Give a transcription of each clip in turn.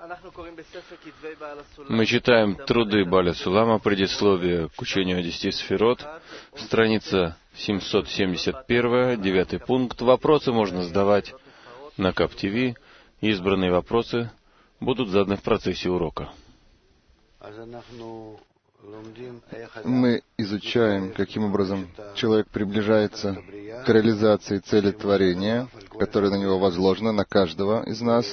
Мы читаем труды Бааля Сулама, предисловие к учению о 10 сферот, страница 771, 9 пункт. Вопросы можно задавать на КАП-ТВ. Избранные вопросы будут заданы в процессе урока. Мы изучаем, каким образом человек приближается к реализации цели творения, которая на него возложена, на каждого из нас.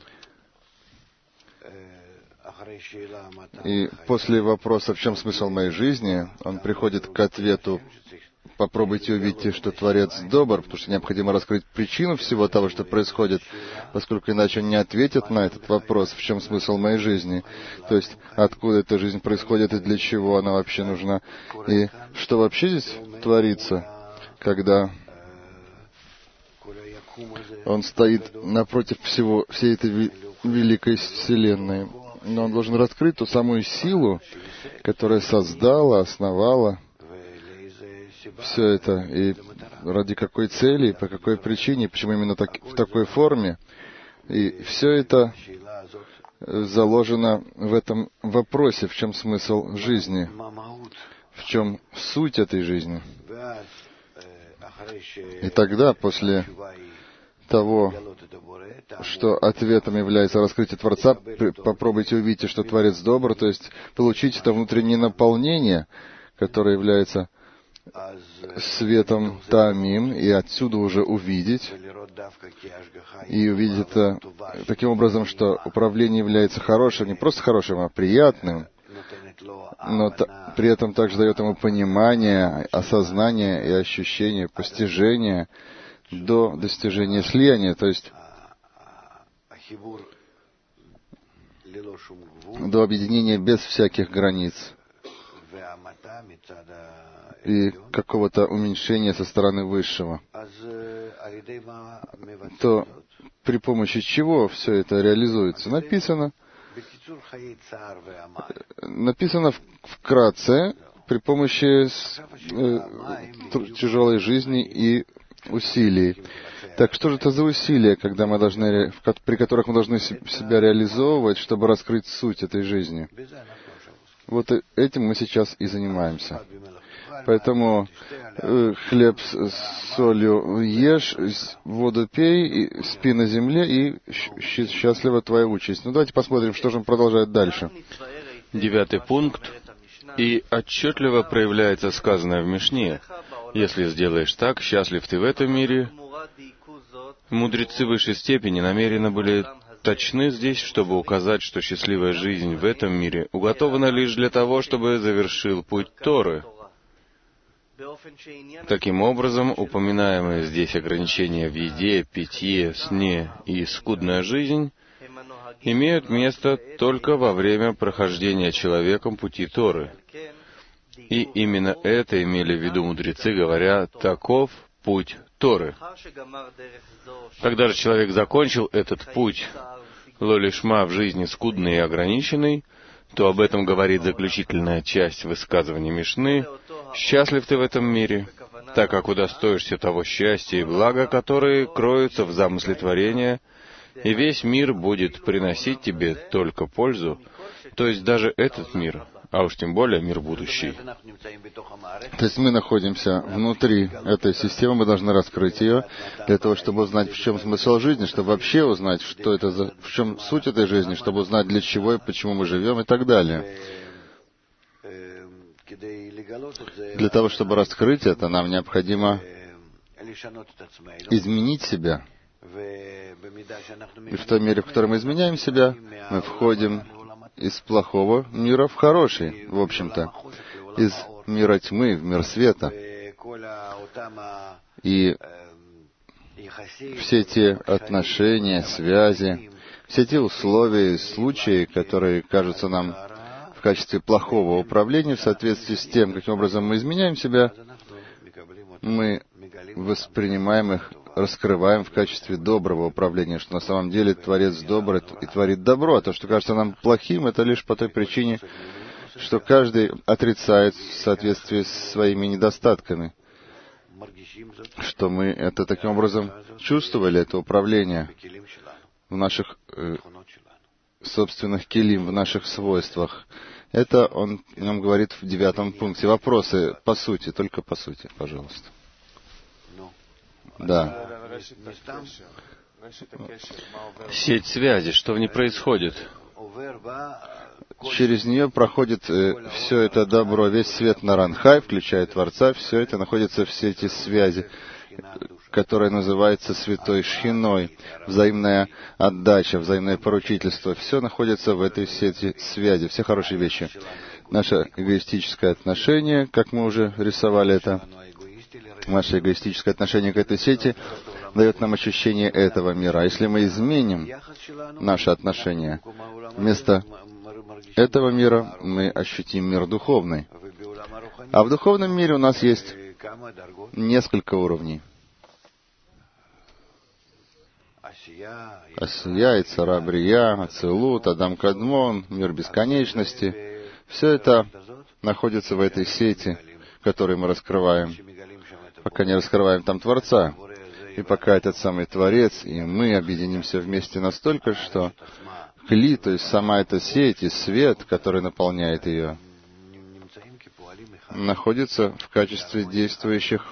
И после вопроса «В чем смысл моей жизни?» он приходит к ответу «Попробуйте увидеть, что Творец добр», потому что необходимо раскрыть причину всего того, что происходит, поскольку иначе он не ответит на этот вопрос «В чем смысл моей жизни?», то есть откуда эта жизнь происходит и для чего она вообще нужна, и что вообще здесь творится, когда он стоит напротив всей этой великой вселенной. Но он должен раскрыть ту самую силу, которая создала, основала все это, и ради какой цели, и по какой причине, почему именно в такой форме. И все это заложено в этом вопросе, в чем смысл жизни, в чем суть этой жизни. И тогда, после того, что ответом является раскрытие Творца, попробуйте увидеть, что Творец добр, то есть получить это внутреннее наполнение, которое является светом Таамим, и отсюда уже увидеть, и увидеть это таким образом, что управление является хорошим, не просто хорошим, а приятным, но при этом также дает ему понимание, осознание и ощущение, постижение до достижения слияния, то есть до объединения без всяких границ и какого-то уменьшения со стороны Высшего. То при помощи чего все это реализуется? Написано вкратце, при помощи тяжелой жизни и усилий. Так что же это за усилия, при которых мы должны себя реализовывать, чтобы раскрыть суть этой жизни? Вот этим мы сейчас и занимаемся. Поэтому хлеб с солью ешь, воду пей, и спи на земле, и счастлива твоя участь. Ну, давайте посмотрим, что же он продолжает дальше. 9 пункт. И отчетливо проявляется сказанное в Мишне: «Если сделаешь так, счастлив ты в этом мире». Мудрецы высшей степени намеренно были точны здесь, чтобы указать, что счастливая жизнь в этом мире уготована лишь для того, чтобы завершил путь Торы. Таким образом, упоминаемые здесь ограничения в еде, питье, сне и скудная жизнь имеют место только во время прохождения человеком пути Торы. И именно это имели в виду мудрецы, говоря: «Таков путь Торы». Когда же человек закончил этот путь ло-лишма в жизни скудный и ограниченный, то об этом говорит заключительная часть высказывания Мишны: «Счастлив ты в этом мире, так как удостоишься того счастья и блага, которые кроются в замысле творения, и весь мир будет приносить тебе только пользу», то есть даже этот мир, а уж тем более мир будущий. То есть мы находимся внутри этой системы, мы должны раскрыть ее для того, чтобы узнать, в чем смысл жизни, чтобы вообще узнать, что это в чем суть этой жизни, чтобы узнать, для чего и почему мы живем и так далее. Для того, чтобы раскрыть это, нам необходимо изменить себя. И в той мере, в которой мы изменяем себя, мы входим из плохого мира в хороший, в общем-то, из мира тьмы в мир света. И все те отношения, связи, все те условия и случаи, которые кажутся нам в качестве плохого управления, в соответствии с тем, каким образом мы изменяем себя, мы воспринимаем их, раскрываем в качестве доброго управления, что на самом деле Творец добр и творит добро, а то, что кажется нам плохим, это лишь по той причине, что каждый отрицает в соответствии с своими недостатками, что мы это таким образом чувствовали, это управление в наших собственных келим, в наших свойствах. Это он нам говорит в 9 пункте. Вопросы по сути, только по сути, пожалуйста. Да. Сеть связи, что в ней происходит? Через нее проходит все это добро, весь свет Наранхай, включая Творца, все это находится в сети связи, которая называется Святой Шхиной, взаимная отдача, взаимное поручительство. Все находится в этой сети связи, все хорошие вещи. Наше эгоистическое отношение, как мы уже рисовали это, наше эгоистическое отношение к этой сети дает нам ощущение этого мира. А если мы изменим наше отношение, вместо этого мира мы ощутим мир духовный. А в духовном мире у нас есть несколько уровней. Асия, Ицара Брия, Ацилут, Адам Кадмон, мир бесконечности. Все это находится в этой сети, которую мы раскрываем, пока не раскрываем там Творца. И пока этот самый Творец и мы объединимся вместе настолько, что Кли, то есть сама эта сеть и свет, который наполняет ее, находится в качестве действующих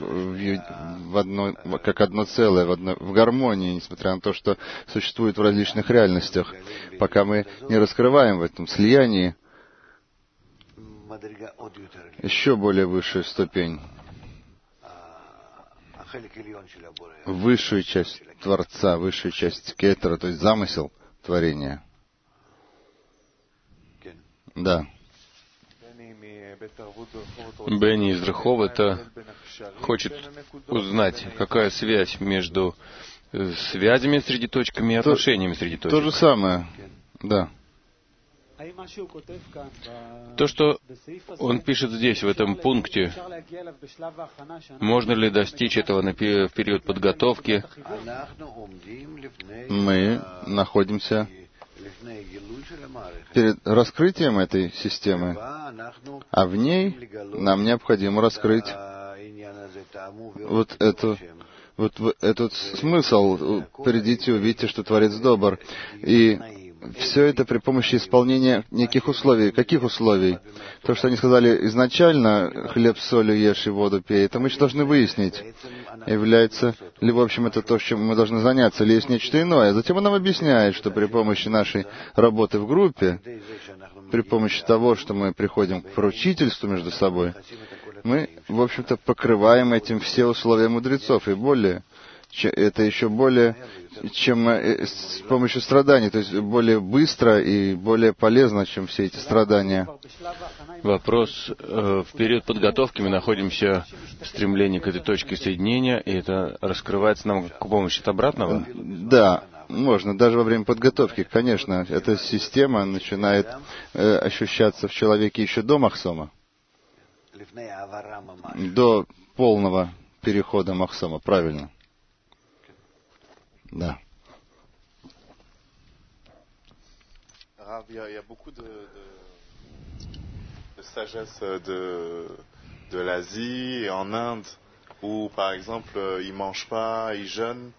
как одно целое, в гармонии, несмотря на то, что существует в различных реальностях. Пока мы не раскрываем в этом слиянии еще более высшую ступень, высшую часть Творца, высшую часть Кетера, то есть замысел творения. Да. Бенни из Раховата хочет узнать, какая связь между связями среди точками и отношениями среди точек. То же самое, да. То, что он пишет здесь, в этом пункте, можно ли достичь этого в период подготовки? Мы находимся перед раскрытием этой системы, а в ней нам необходимо раскрыть вот этот смысл. Придите, увидите, что Творец добр. И все это при помощи исполнения неких условий. Каких условий? То, что они сказали изначально, хлеб с солью ешь и воду пей, это мы еще должны выяснить, является ли, в общем, это то, чем мы должны заняться, или есть нечто иное. Затем он нам объясняет, что при помощи нашей работы в группе, при помощи того, что мы приходим к поручительству между собой, мы, в общем-то, покрываем этим все условия мудрецов, и более, это еще более, чем с помощью страданий, то есть более быстро и более полезно, чем все эти страдания. Вопрос. В период подготовки мы находимся в стремлении к этой точке соединения, и это раскрывается нам с помощью обратного? Да, можно. Даже во время подготовки, конечно, эта система начинает ощущаться в человеке еще до Махсома, до полного перехода Махсома, правильно. Да. Il y a beaucoup de sagesse de l'Asie et en Inde, où par exemple ils mangent pas, ils jeûnent.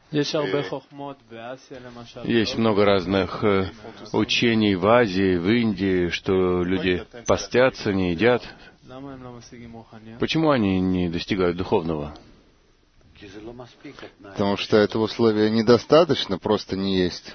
Есть много разных учений в Азии, в Индии, что люди постятся, не едят. Почему они не достигают духовного? Потому что этого условия недостаточно, просто не есть.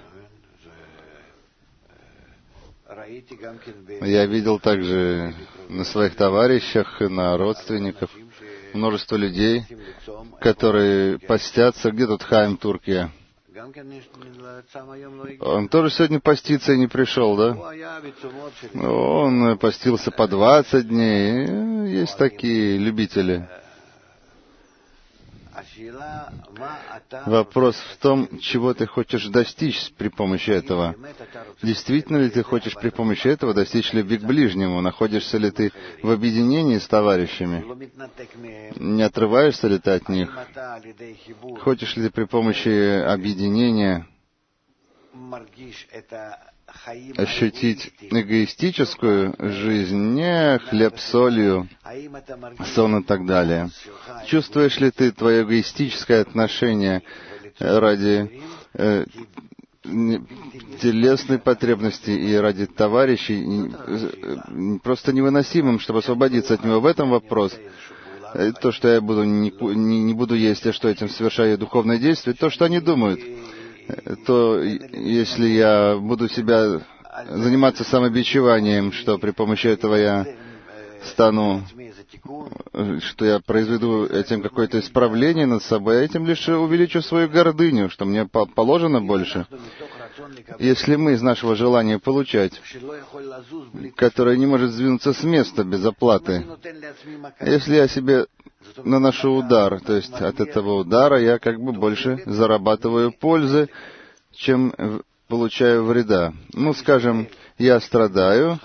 Я видел также на своих товарищах, на родственников, множество людей, которые постятся. Где тут Хайм, Туркия? Он тоже сегодня постится и не пришел, да? Он постился по 20 дней. Есть такие любители. Вопрос в том, чего ты хочешь достичь при помощи этого. Действительно ли ты хочешь при помощи этого достичь любви к ближнему? Находишься ли ты в объединении с товарищами? Не отрываешься ли ты от них? Хочешь ли ты при помощи объединения ощутить эгоистическую жизнь, не хлеб с солью, сон и так далее? Чувствуешь ли ты твое эгоистическое отношение ради телесной потребности и ради товарищей просто невыносимым, чтобы освободиться от него. В этом вопрос. То, что я не буду есть, а что этим совершаю духовное действие, то, что они думают. То, если я буду себя заниматься самобичеванием, что при помощи этого я стану, что я произведу этим какое-то исправление над собой, а этим лишь увеличу свою гордыню, что мне положено больше. Если мы из нашего желания получать, которое не может сдвинуться с места без оплаты, если я себе наношу удар, то есть от этого удара я как бы больше зарабатываю пользы, чем получаю вреда. Ну, скажем, я страдаю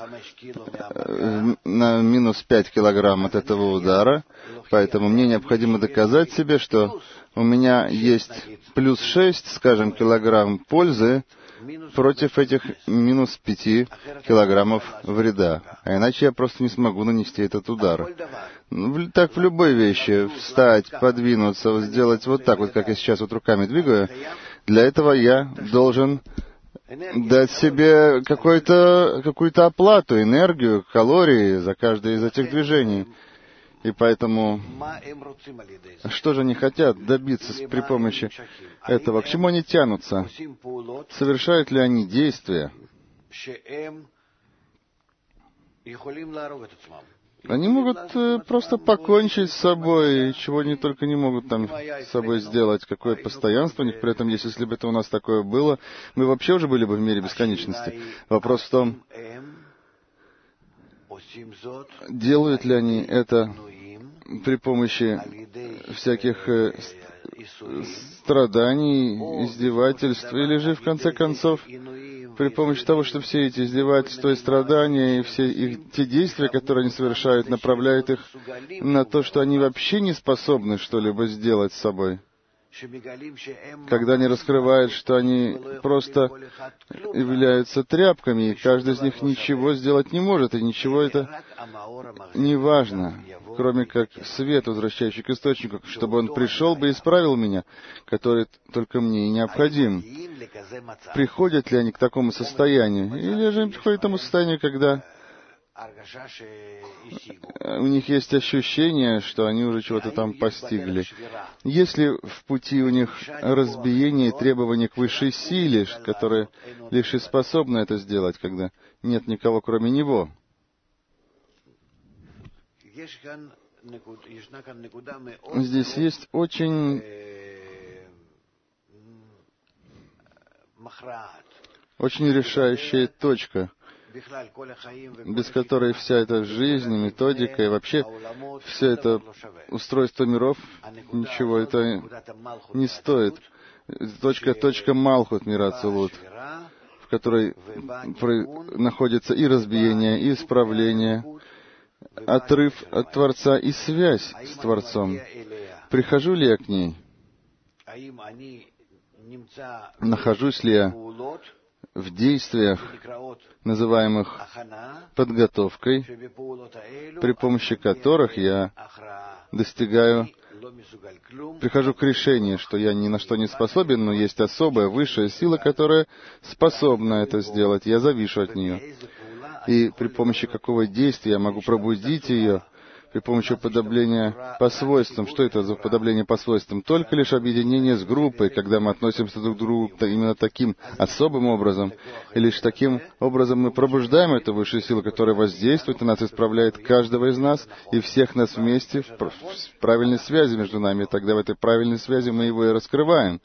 на минус 5 килограмм от этого удара, поэтому мне необходимо доказать себе, что у меня есть плюс 6, скажем, килограмм пользы против этих минус 5 килограммов вреда. А иначе я просто не смогу нанести этот удар. Так в любой вещи. Встать, подвинуться, сделать вот так вот, как я сейчас вот руками двигаю. Для этого я должен дать себе какую-то оплату, энергию, калории за каждое из этих движений. И поэтому, что же они хотят добиться при помощи этого? К чему они тянутся? Совершают ли они действия? Они могут просто покончить с собой, чего они только не могут там с собой сделать. Какое постоянство у них при этом есть. Если бы это у нас такое было, мы вообще уже были бы в мире бесконечности. Вопрос в том, делают ли они это при помощи всяких страданий, издевательств, или же, в конце концов, при помощи того, что все эти издевательства и страдания, и все те действия, которые они совершают, направляют их на то, что они вообще не способны что-либо сделать с собой. Когда они раскрывают, что они просто являются тряпками, и каждый из них ничего сделать не может, и ничего это не важно, кроме как свет, возвращающий к источнику, чтобы он пришел бы и исправил меня, который только мне и необходим. Приходят ли они к такому состоянию? Или же они приходят к тому состоянию, когда у них есть ощущение, что они уже чего-то там постигли. Если в пути у них разбиение и требования к высшей силе, которая лишь и способна это сделать, когда нет никого, кроме него. Здесь есть очень решающая точка, без которой вся эта жизнь, методика и вообще все это устройство миров, ничего это не стоит. Точка Малхут мира Ацилут, в которой находится и разбиение, и исправление, отрыв от Творца и связь с Творцом. Прихожу ли я к ней? Нахожусь ли я в действиях, называемых подготовкой, при помощи которых я прихожу к решению, что я ни на что не способен, но есть особая, высшая сила, которая способна это сделать. Я завишу от нее. И при помощи какого действия я могу пробудить ее, при помощи уподобления по свойствам. Что это за уподобление по свойствам? Только лишь объединение с группой, когда мы относимся друг к другу именно таким особым образом. И лишь таким образом мы пробуждаем эту высшую силу, которая воздействует на нас, исправляет каждого из нас и всех нас вместе в правильной связи между нами. И тогда в этой правильной связи мы его и раскрываем.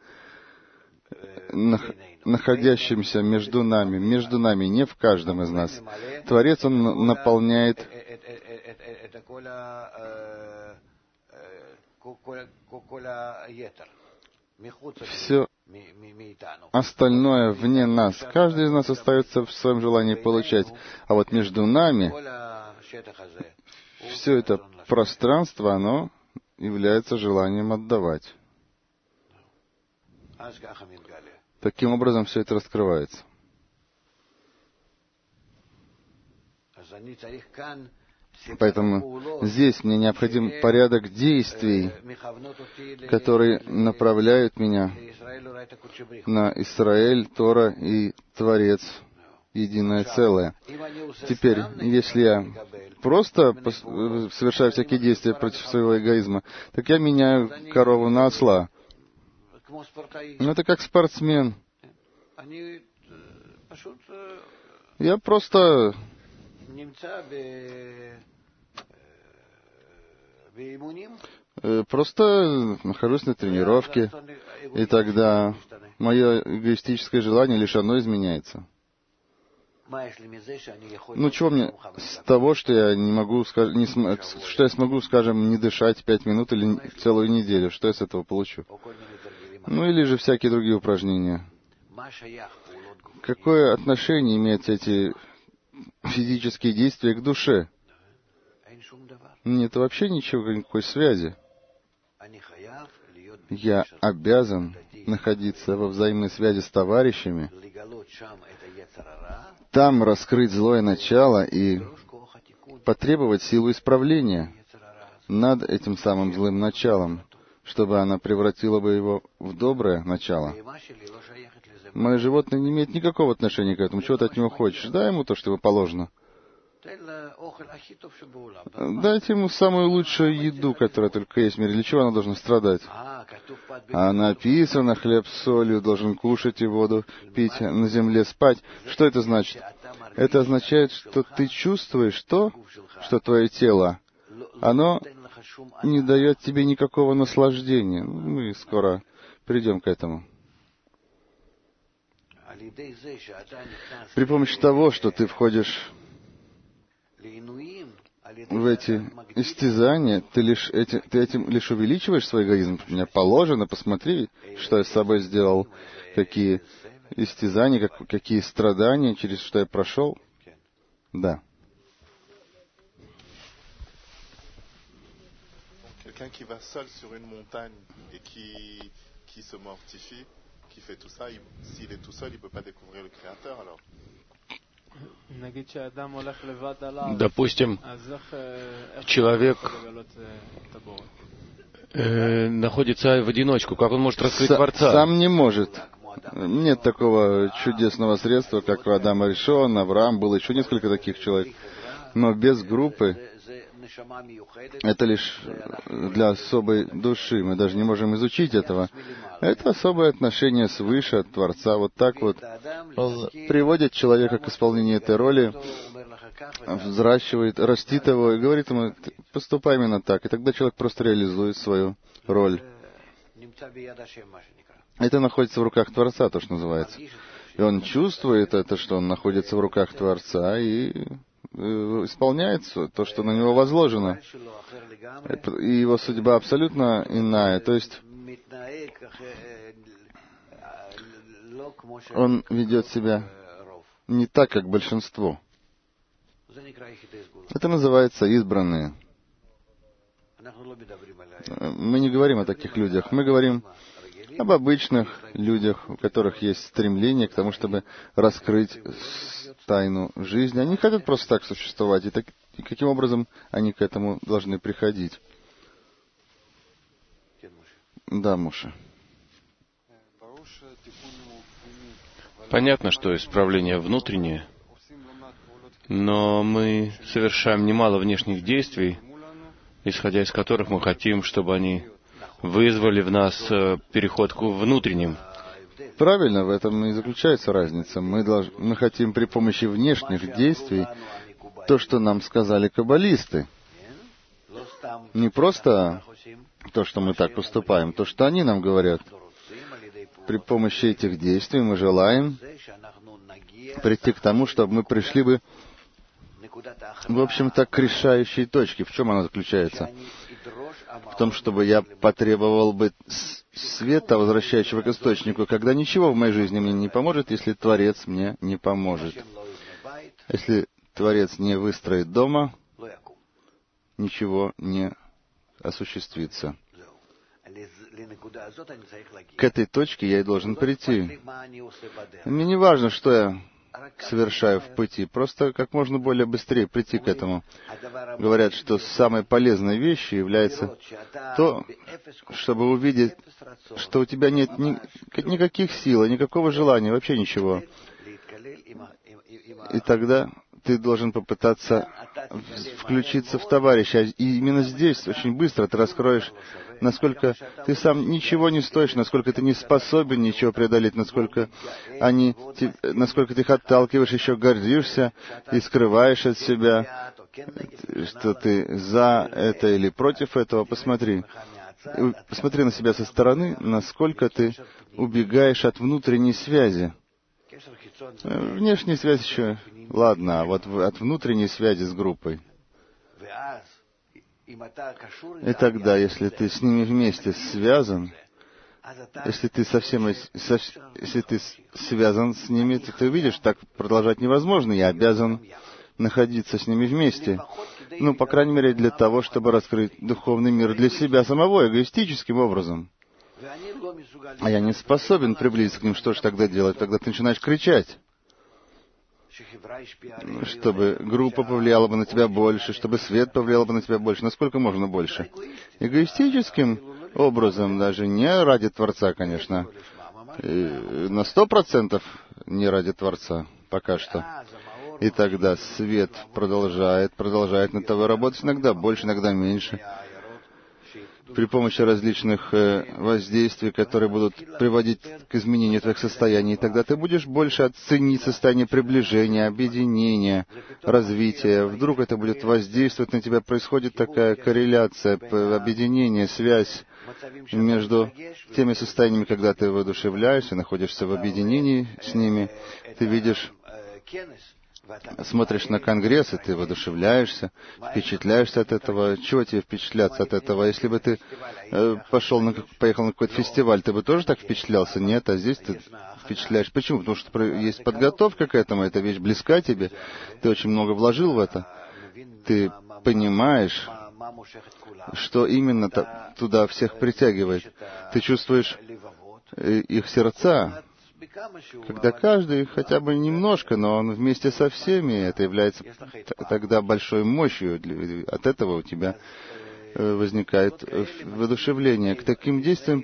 Находящимся между нами, не в каждом из нас. Творец, он наполняет все остальное вне нас. Каждый из нас остается в своем желании получать. А вот между нами все это пространство, оно является желанием отдавать. Таким образом все это раскрывается. Поэтому здесь мне необходим порядок действий, которые направляют меня на Израиль, Тора и Творец, единое целое. Теперь, если я просто совершаю всякие действия против своего эгоизма, так я меняю корову на осла. Ну, это как спортсмен. Я просто нахожусь на тренировке, и тогда мое эгоистическое желание лишь одно изменяется. Ну, чего мне с того, что я не могу, что я смогу, скажем, не дышать 5 минут или целую неделю? Что я с этого получу? Ну, или же всякие другие упражнения. Какое отношение имеют эти физические действия к душе? Нет вообще ничего, никакой связи. Я обязан находиться во взаимной связи с товарищами, там раскрыть злое начало и потребовать силу исправления над этим самым злым началом, чтобы она превратила бы его в доброе начало. Мое животное не имеет никакого отношения к этому. Чего ты от него хочешь? Дай ему то, что ему положено. Дайте ему самую лучшую еду, которая только есть в мире. Для чего она должна страдать? А написано, хлеб с солью, должен кушать и воду пить, на земле спать. Что это значит? Это означает, что ты чувствуешь то, что твое тело, оно не дает тебе никакого наслаждения. Мы скоро придем к этому. При помощи того, что ты входишь в эти истязания, ты этим лишь увеличиваешь свой эгоизм. Мне положено, посмотри, что я с собой сделал, какие истязания, какие страдания, через что я прошел. Да. Quelqu'un qui va seul sur une montagne et qui se mortifie, qui fait tout ça, s'il est tout seul, il ne peut pas découvrir le Créateur alors. Допустим, человек находится в одиночку. Как он может раскрыть Творца? Сам не может. Нет такого чудесного средства, как у Адама Ришон, Авраам, было еще несколько таких человек. Но без группы это лишь для особой души. Мы даже не можем изучить этого. Это особое отношение свыше от Творца. Вот так вот он приводит человека к исполнению этой роли, взращивает, растит его и говорит ему: поступай именно так. И тогда человек просто реализует свою роль. Это находится в руках Творца, то, что называется. И он чувствует это, что он находится в руках Творца, и исполняет то, что на него возложено. И его судьба абсолютно иная. То есть он ведет себя не так, как большинство. Это называется избранные. Мы не говорим о таких людях. Мы говорим об обычных людях, у которых есть стремление к тому, чтобы раскрыть тайну жизни. Они хотят просто так существовать. И каким образом они к этому должны приходить? Да, Муша. Понятно, что исправление внутреннее, но мы совершаем немало внешних действий, исходя из которых мы хотим, чтобы они вызвали в нас переход к внутренним. Правильно, в этом и заключается разница. Мы хотим при помощи внешних действий то, что нам сказали каббалисты. Не просто то, что мы так поступаем, то, что они нам говорят. При помощи этих действий мы желаем прийти к тому, чтобы мы пришли бы, в общем-то, к решающей точке. В чем она заключается? В том, чтобы я потребовал бы света, возвращающего к источнику, когда ничего в моей жизни мне не поможет, если Творец мне не поможет. Если Творец не выстроит дома, ничего не осуществится. К этой точке я и должен прийти. Мне не важно, что я совершаю в пути. Просто как можно более быстрее прийти к этому. Говорят, что самой полезной вещью является то, чтобы увидеть, что у тебя нет никаких сил, никакого желания, вообще ничего. И тогда ты должен попытаться включиться в товарища. И именно здесь очень быстро ты раскроешь, насколько ты сам ничего не стоишь, насколько ты не способен ничего преодолеть, насколько ты их отталкиваешь, еще гордишься и скрываешь от себя, что ты за это или против этого. Посмотри на себя со стороны, насколько ты убегаешь от внутренней связи. Внешняя связь еще, ладно, а вот от внутренней связи с группой. И тогда, если ты с ними вместе связан, если ты связан с ними, то ты увидишь, так продолжать невозможно. Я обязан находиться с ними вместе. Ну, по крайней мере, для того, чтобы раскрыть духовный мир для себя самого, эгоистическим образом. А я не способен приблизиться к ним. Что же тогда делать? Тогда ты начинаешь кричать, чтобы группа повлияла бы на тебя больше, чтобы свет повлиял бы на тебя больше. Насколько можно больше? Эгоистическим образом, даже не ради Творца, конечно. На 100% не ради Творца, пока что. И тогда свет продолжает на тобой работать, иногда больше, иногда меньше, при помощи различных воздействий, которые будут приводить к изменению твоих состояний. И тогда ты будешь больше оценить состояние приближения, объединения, развития. Вдруг это будет воздействовать на тебя. Происходит такая корреляция, объединение, связь между теми состояниями, когда ты воодушевляешься, находишься в объединении с ними. Ты видишь, смотришь на конгресс, и ты воодушевляешься, впечатляешься от этого. Чего тебе впечатляться от этого? Если бы ты поехал на какой-то фестиваль, ты бы тоже так впечатлялся? Нет, а здесь ты впечатляешь. Почему? Потому что есть подготовка к этому, эта вещь близка тебе, ты очень много вложил в это. Ты понимаешь, что именно туда всех притягивает. Ты чувствуешь их сердца. Когда каждый хотя бы немножко, но он вместе со всеми, это является тогда большой мощью. От этого у тебя возникает воодушевление. К таким действиям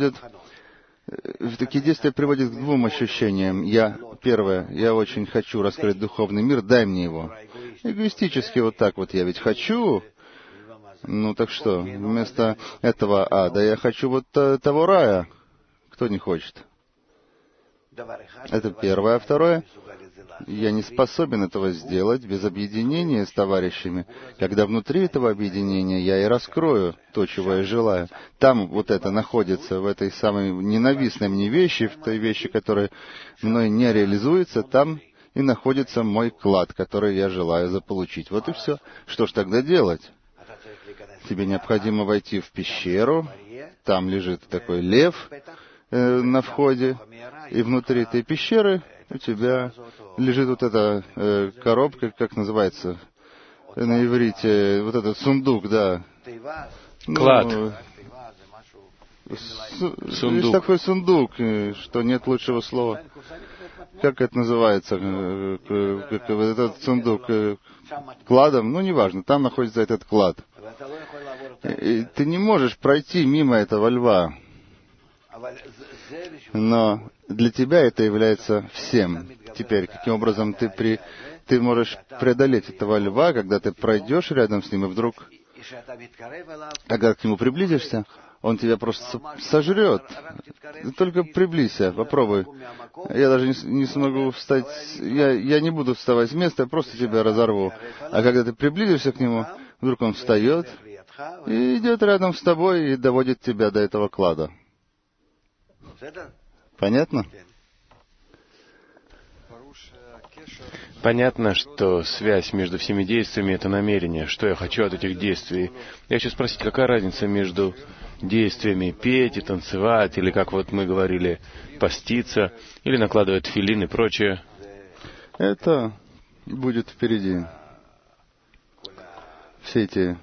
такие действия приводят к двум ощущениям. Первое, я очень хочу раскрыть духовный мир, дай мне его. Эгоистически вот так вот, я ведь хочу. Ну так что, вместо этого ада я хочу вот того рая. Кто не хочет? Это первое. А второе, я не способен этого сделать без объединения с товарищами. Когда внутри этого объединения я и раскрою то, чего я желаю. Там вот это находится, в этой самой ненавистной мне вещи, в той вещи, которая мной не реализуется, там и находится мой клад, который я желаю заполучить. Вот и все. Что ж тогда делать? Тебе необходимо войти в пещеру, там лежит такой лев на входе, и внутри этой пещеры у тебя лежит вот эта коробка, как называется на иврите, вот этот сундук, да. Клад. Сундук. Есть такой сундук, что нет лучшего слова. Как это называется? Этот сундук кладом? Ну, неважно, там находится этот клад. И ты не можешь пройти мимо этого льва. Но для тебя это является всем. Теперь, каким образом ты можешь преодолеть этого льва, когда ты пройдешь рядом с ним, и вдруг, когда к нему приблизишься, он тебя просто сожрет. Только приблизься, попробуй. Я даже не смогу встать, я не буду вставать с места, я просто тебя разорву. А когда ты приблизишься к нему, вдруг он встает и идет рядом с тобой и доводит тебя до этого клада. Понятно? Понятно, что связь между всеми действиями — это намерение, что я хочу от этих действий. Я хочу спросить, какая разница между действиями петь и танцевать, или, как вот мы говорили, поститься, или накладывать тфилин и прочее? Это будет впереди. Все эти,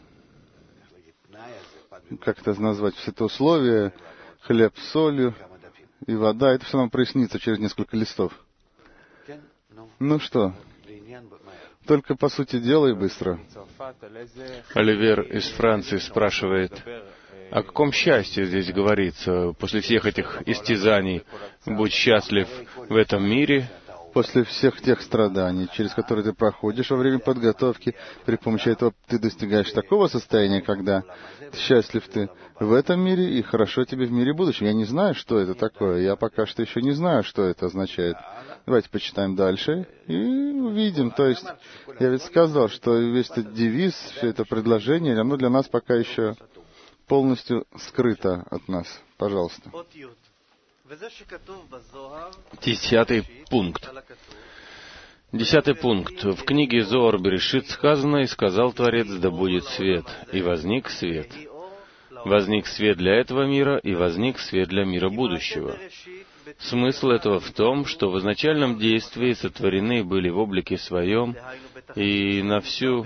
как это назвать, все это условия, хлеб с солью и вода, это все нам прояснится через несколько листов. Ну что, только по сути дела и быстро. Оливер из Франции спрашивает, о каком счастье здесь говорится после всех этих истязаний? Будь счастлив в этом мире. После всех тех страданий, через которые ты проходишь во время подготовки, при помощи этого ты достигаешь такого состояния, когда счастлив ты в этом мире и хорошо тебе в мире будущем. Я не знаю, что это такое. Я пока что еще не знаю, что это означает. Давайте почитаем дальше и увидим. То есть, я ведь сказал, что весь этот девиз, все это предложение, оно для нас пока еще полностью скрыто от нас. Пожалуйста. 10 пункт. 10 пункт. В книге Зоар Берешит сказано, «И сказал Творец, да будет свет, и возник свет». Возник свет для этого мира, и возник свет для мира будущего. Смысл этого в том, что в изначальном действии сотворены были в облике своем и на всю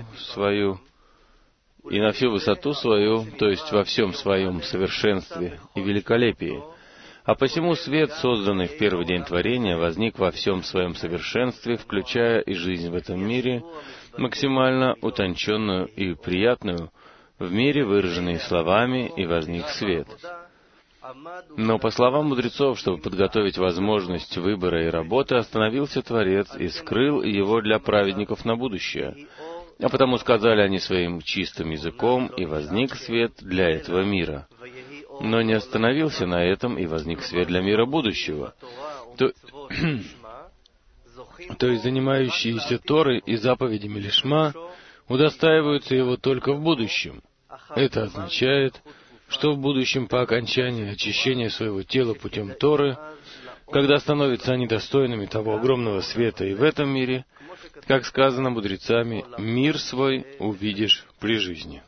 высоту свою, то есть во всем своем совершенстве и великолепии. А посему свет, созданный в первый день творения, возник во всем своем совершенстве, включая и жизнь в этом мире, максимально утонченную и приятную, в мире, выраженной словами, и возник свет. Но, по словам мудрецов, чтобы подготовить возможность выбора и работы, остановился Творец и скрыл его для праведников на будущее. А потому сказали они своим чистым языком, и возник свет для этого мира. Но не остановился на этом, и возник свет для мира будущего. То есть занимающиеся Торой и заповедями Лишма удостаиваются его только в будущем. Это означает, что в будущем по окончании очищения своего тела путем Торы, когда становятся они достойными того огромного света и в этом мире, как сказано мудрецами, мир свой увидишь при жизни.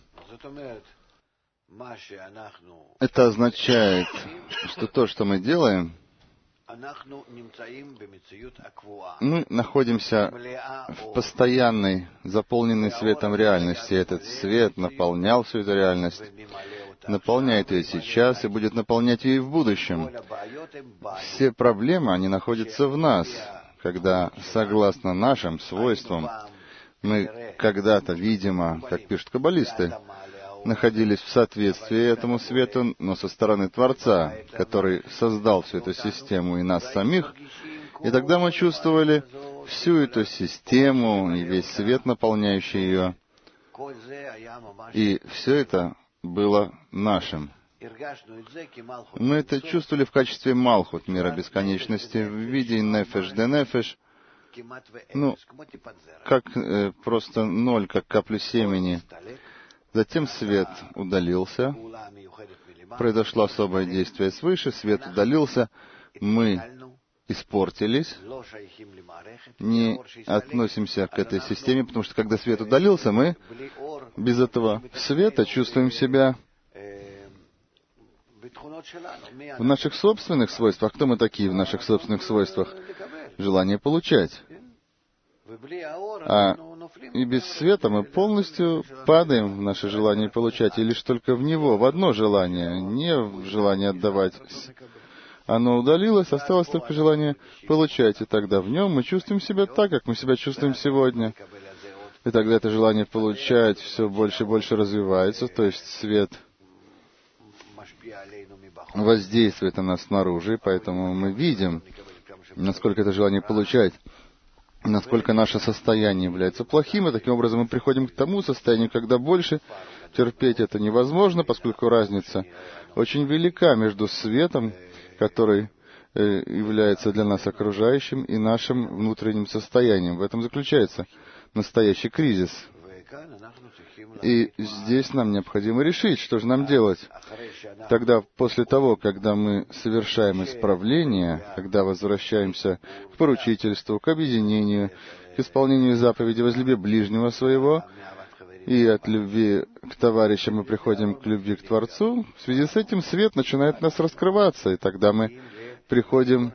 Это означает, что то, что мы делаем, мы находимся в постоянной, заполненной светом реальности. Этот свет наполнял всю эту реальность, наполняет ее сейчас и будет наполнять ее и в будущем. Все проблемы, они находятся в нас, когда, согласно нашим свойствам, мы когда-то, видимо, как пишут каббалисты, находились в соответствии этому свету, но со стороны Творца, который создал всю эту систему и нас самих, и тогда мы чувствовали всю эту систему и весь свет, наполняющий ее, и все это было нашим. Мы это чувствовали в качестве Малхут, мира бесконечности, в виде нефеш де нефеш, как просто ноль, как каплю семени. Затем свет удалился, произошло особое действие свыше, свет удалился, мы испортились, не относимся к этой системе, потому что когда свет удалился, мы без этого света чувствуем себя в наших собственных свойствах. Кто мы такие в наших собственных свойствах? Желание получать. И без света мы полностью падаем в наше желание получать, и лишь только в него, в одно желание, не в желание отдавать. Оно удалилось, осталось только желание получать, и тогда в нем мы чувствуем себя так, как мы себя чувствуем сегодня. И тогда это желание получать все больше и больше развивается, то есть свет воздействует на нас снаружи, поэтому мы видим, насколько это желание получать, насколько наше состояние является плохим, и таким образом мы приходим к тому состоянию, когда больше терпеть это невозможно, поскольку разница очень велика между светом, который является для нас окружающим, и нашим внутренним состоянием. В этом заключается настоящий кризис. И здесь нам необходимо решить, что же нам делать. Тогда, после того, когда мы совершаем исправление, когда возвращаемся к поручительству, к объединению, к исполнению заповеди «возлюби ближнего своего», и от любви к товарищам мы приходим к любви к Творцу, в связи с этим свет начинает в нас раскрываться, и тогда мы приходим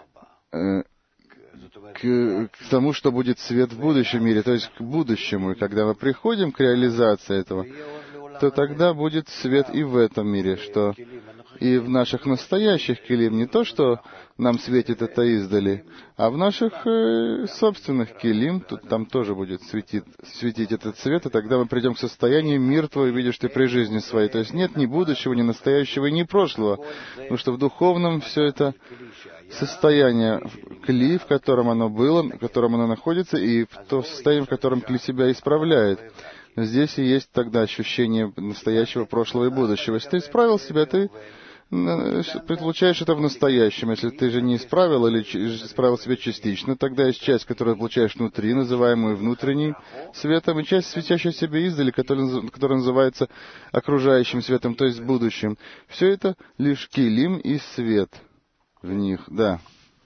к тому, что будет свет в будущем мире, то есть к будущему. И когда мы приходим к реализации этого, то тогда будет свет и в этом мире, что и в наших настоящих келим, не то, что нам светит это издали, а в наших собственных келим, там тоже будет светить этот свет, и тогда мы придем к состоянию «мир твой видишь ты при жизни своей». То есть нет ни будущего, ни настоящего, ни прошлого, потому что в духовном все это состояние кли, в котором оно было, в котором оно находится, и в то состояние, в котором кли себя исправляет. Здесь и есть тогда ощущение настоящего, прошлого и будущего. Если ты исправил себя, ты получаешь это в настоящем. Если ты же не исправил или исправил себя частично, тогда есть часть, которую получаешь внутри, называемую внутренним светом, и часть, светящая себя издали, которая называется окружающим светом, то есть будущим. Все это лишь килим и свет в них, да.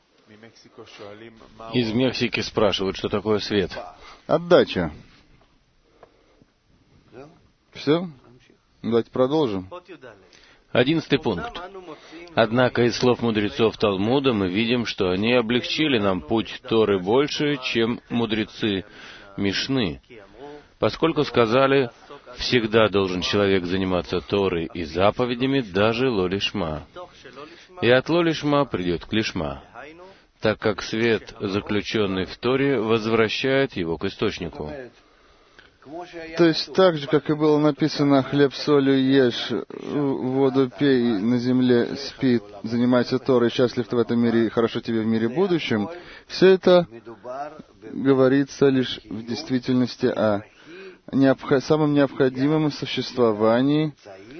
Из Мексики спрашивают, что такое свет. Отдача. Все? Давайте продолжим. 11 пункт. Однако из слов мудрецов Талмуда мы видим, что они облегчили нам путь Торы больше, чем мудрецы Мишны, поскольку сказали, всегда должен человек заниматься Торой и заповедями, даже лолишма. И от лолишма придет к лишма, так как свет, заключенный в Торе, возвращает его к источнику. То есть так же, как и было написано «хлеб солью ешь, воду пей, на земле спи, занимайся Торой, счастлив ты в этом мире и хорошо тебе в мире будущем», все это говорится лишь в действительности о самом необходимом существовании,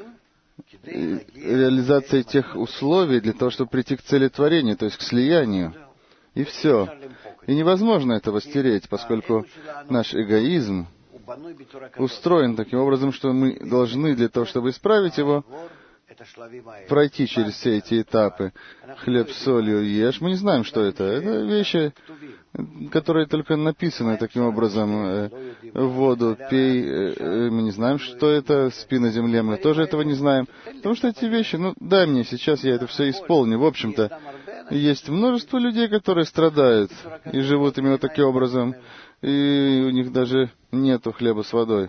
реализации тех условий для того, чтобы прийти к целетворению, то есть к слиянию. И все. И невозможно этого стереть, поскольку наш эгоизм устроен таким образом, что мы должны для того, чтобы исправить его, пройти через все эти этапы. Хлеб с солью ешь. Мы не знаем, что это. Это вещи, которые только написаны таким образом. Воду пей. Мы не знаем, что это. Спи на земле. Мы тоже этого не знаем. Потому что эти вещи, дай мне, сейчас я это все исполню. В общем-то, есть множество людей, которые страдают и живут именно таким образом. И у них даже нету хлеба с водой.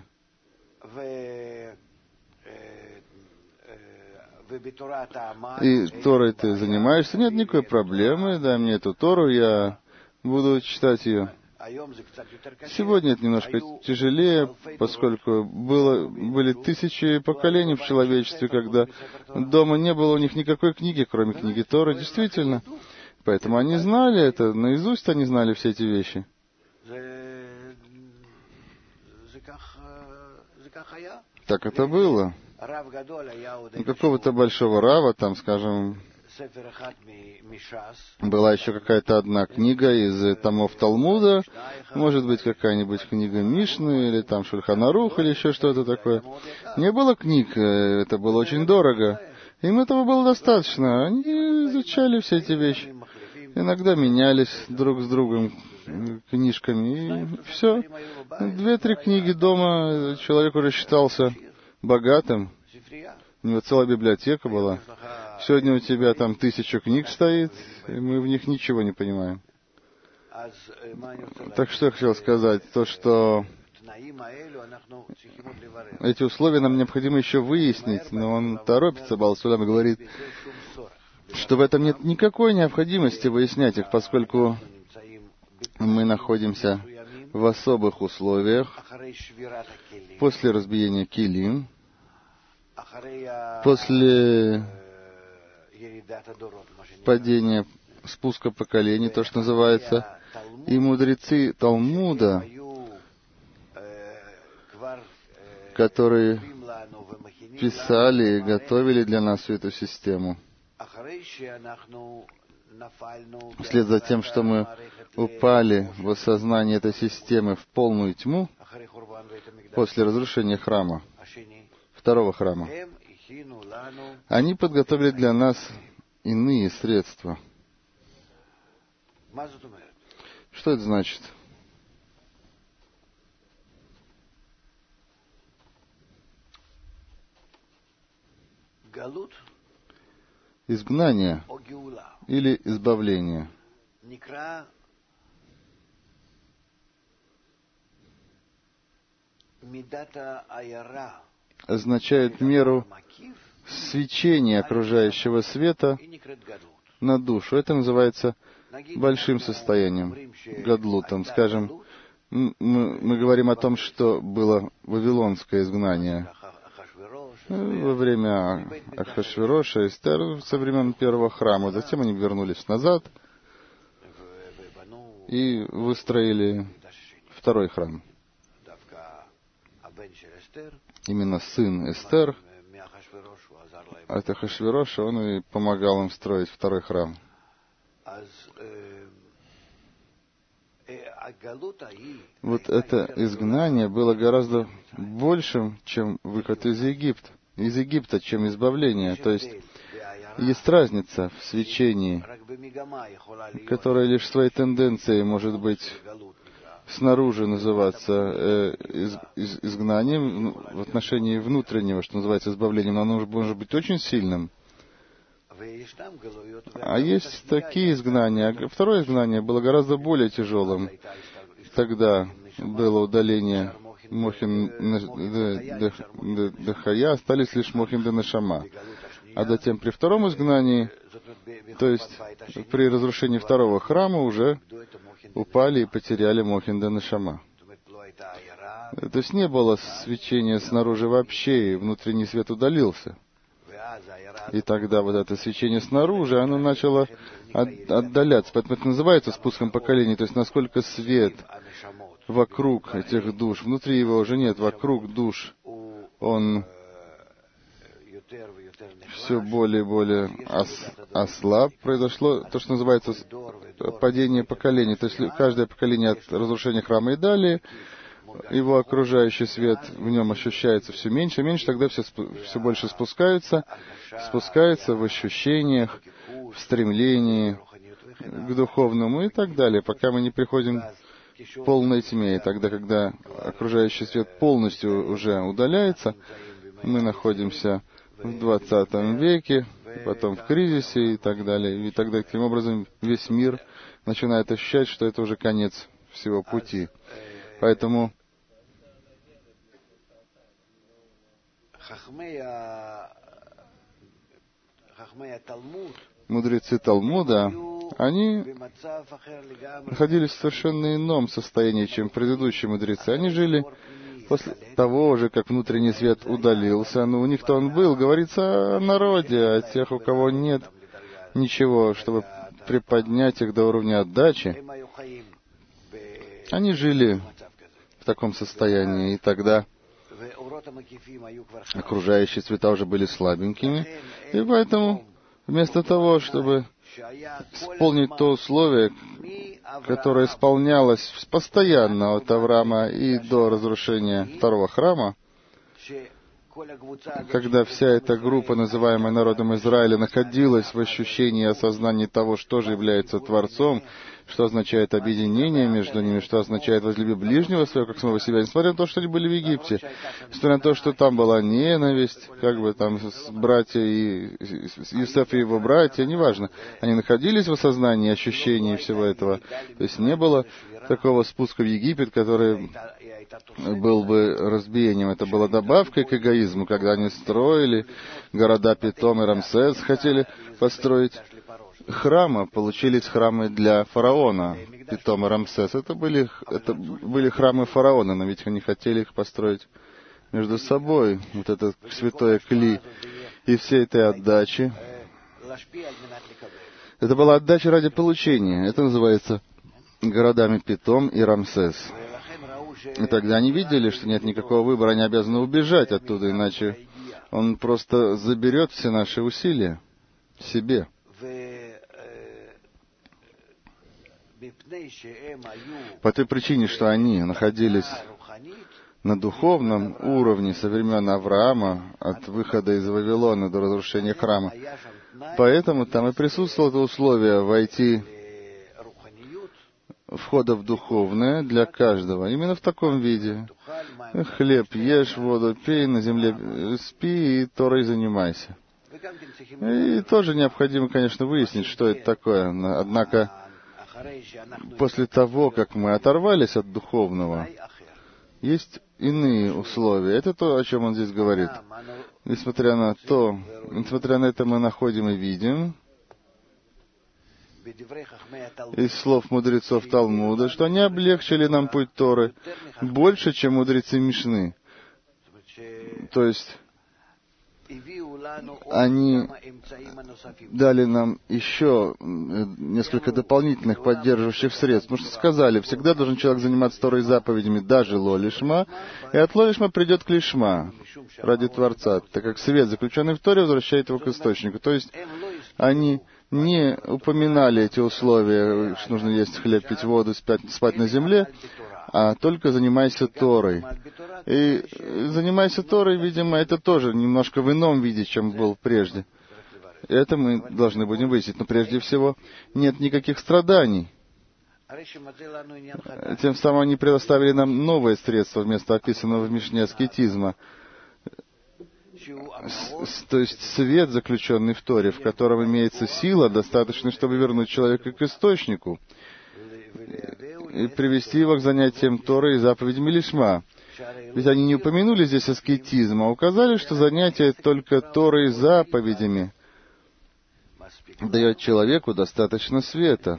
И Торой ты занимаешься, нет никакой проблемы, дай мне эту Тору, я буду читать ее. Сегодня это немножко тяжелее, поскольку были тысячи поколений в человечестве, когда дома не было у них никакой книги, кроме книги Торы, действительно. Поэтому они знали это, наизусть они знали все эти вещи. Так это было. У какого-то большого рава, там, скажем, была еще какая-то одна книга из томов Талмуда, может быть, какая-нибудь книга Мишны, или там Шульхан Арух, или еще что-то такое. Не было книг, это было очень дорого. Им этого было достаточно. Они изучали все эти вещи. Иногда менялись друг с другом книжками, и все. 2-3 книги дома, человек уже считался богатым. У него целая библиотека была. Сегодня у тебя там 1000 книг стоит, и мы в них ничего не понимаем. Так что я хотел сказать, то, что эти условия нам необходимо еще выяснить, но он торопится, Баал Сулам, и говорит, что в этом нет никакой необходимости выяснять их, поскольку мы находимся в особых условиях после разбиения килим, после падения, спуска поколений, то, что называется, и мудрецы Талмуда, которые писали и готовили для нас всю эту систему. Вслед за тем, что мы упали в осознание этой системы в полную тьму после разрушения храма, второго храма, они подготовили для нас иные средства. Что это значит? Изгнание или избавление означает меру свечение окружающего света на душу. Это называется большим состоянием, гадлутом. Скажем, мы говорим о том, что было вавилонское изгнание во время Ахашвероша и Эстер со времен первого храма. Затем они вернулись назад и выстроили второй храм. Именно сын Эстер от Ахашвероша, он и помогал им строить второй храм. Вот это изгнание было гораздо большим, чем выход из Египта, чем избавление. То есть есть разница в свечении, которая лишь своей тенденцией может быть снаружи называться изгнанием, в отношении внутреннего, что называется избавлением, оно может быть очень сильным. А есть такие изгнания. Второе изгнание было гораздо более тяжелым. Тогда было удаление Мохин Дехая, остались лишь Мохин Денешама. А затем при втором изгнании, то есть при разрушении второго храма, уже упали и потеряли Мохин Денешама. То есть не было свечения снаружи вообще, и внутренний свет удалился. И тогда вот это свечение снаружи, оно начало отдаляться. Поэтому это называется спуском поколений. То есть насколько свет вокруг этих душ, внутри его уже нет, вокруг душ, он все более и более ослаб. Произошло то, что называется падение поколений. То есть каждое поколение от разрушения храма и далее, его окружающий свет в нем ощущается все меньше и меньше, тогда все больше спускаются в ощущениях, в стремлении к духовному и так далее, пока мы не приходим к полной тьме. И тогда, когда окружающий свет полностью уже удаляется, мы находимся в 20 веке, потом в кризисе и так далее. И тогда, таким образом, весь мир начинает ощущать, что это уже конец всего пути. Поэтому мудрецы Талмуда, они находились в совершенно ином состоянии, чем предыдущие мудрецы. Они жили после того же, как внутренний свет удалился. Но у них-то он был, говорится о народе, о тех, у кого нет ничего, чтобы приподнять их до уровня отдачи. Они жили в таком состоянии, и тогда окружающие цвета уже были слабенькими, и поэтому вместо того, чтобы исполнить то условие, которое исполнялось постоянно от Авраама и до разрушения второго храма, когда вся эта группа, называемая народом Израиля, находилась в ощущении и осознании того, что же является Творцом, что означает объединение между ними, что означает возлюби ближнего своего, как самого себя, несмотря на то, что они были в Египте, несмотря на то, что там была ненависть, как бы там братья и Иосиф и его братья, неважно, они находились в осознании, ощущении всего этого. То есть не было такого спуска в Египет, который был бы разбиением. Это была добавкой к эгоизму, когда они строили города Питом и Рамсес, хотели построить храмы, получились храмы для фараона, Питом и Рамсес. Это были храмы фараона, но ведь они хотели их построить между собой, вот это святое Кли. И всей этой отдачи. Это была отдача ради получения. Это называется городами Питом и Рамсес. И тогда они видели, что нет никакого выбора, они обязаны убежать оттуда, иначе он просто заберет все наши усилия себе. По той причине, что они находились на духовном уровне со времен Авраама, от выхода из Вавилона до разрушения храма. Поэтому там и присутствовало это условие войти, входа в духовное для каждого. Именно в таком виде. Хлеб ешь, воду пей, на земле спи и Торой занимайся. И тоже необходимо, конечно, выяснить, что это такое. Однако, после того, как мы оторвались от духовного, есть иные условия. Это то, о чем он здесь говорит. Несмотря на это мы находим и видим из слов мудрецов Талмуда, что они облегчили нам путь Торы больше, чем мудрецы Мишны. То есть они дали нам еще несколько дополнительных поддерживающих средств. Потому что сказали, всегда должен человек заниматься Торой и заповедями, даже ло-лишма, и от ло-лишма придет к лишма ради Творца, так как свет, заключенный в Торе, возвращает его к источнику. То есть они не упоминали эти условия, что нужно есть хлеб, пить воду, спать на земле, а только занимайся Торой. И занимайся Торой, видимо, это тоже немножко в ином виде, чем был прежде. Это мы должны будем выяснить. Но прежде всего, нет никаких страданий. Тем самым они предоставили нам новое средство вместо описанного в Мишне аскетизма. То есть свет, заключенный в Торе, в котором имеется сила, достаточно, чтобы вернуть человека к источнику и привести его к занятиям Торы и заповедями лишма. Ведь они не упомянули здесь аскетизм, а указали, что занятие только Торой и заповедями дает человеку достаточно света.